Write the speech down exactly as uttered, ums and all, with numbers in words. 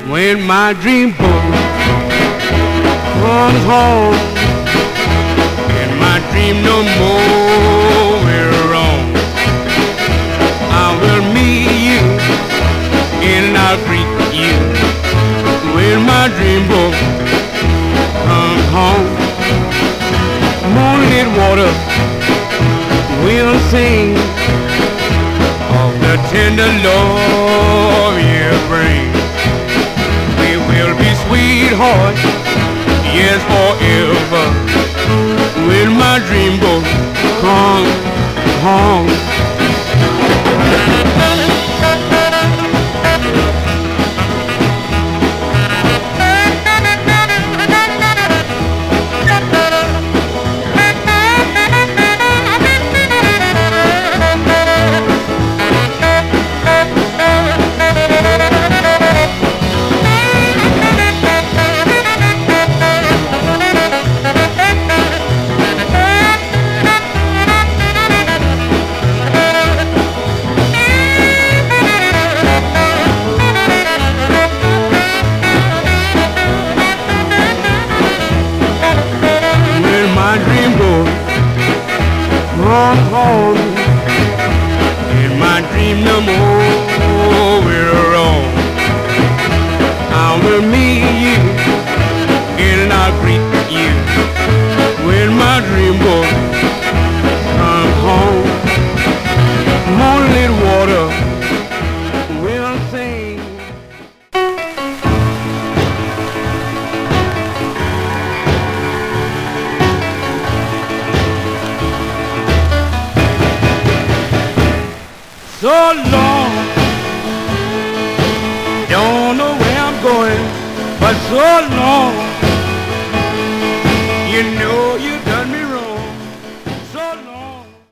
when my dream boat comes home. In my dream no more we're wrong. I will meet you and I'll greet you when my dream boat comes home. Moonlit water will sing of the tender love you bring. We will be sweethearts, yes, forever, when my dream boat comes home. Come home. In my dream no more we're wrong. I will meet you and I'll greet you when my dream boat comes home. Moonlit water will sing. So long, don't know where I'm going, but so long, you know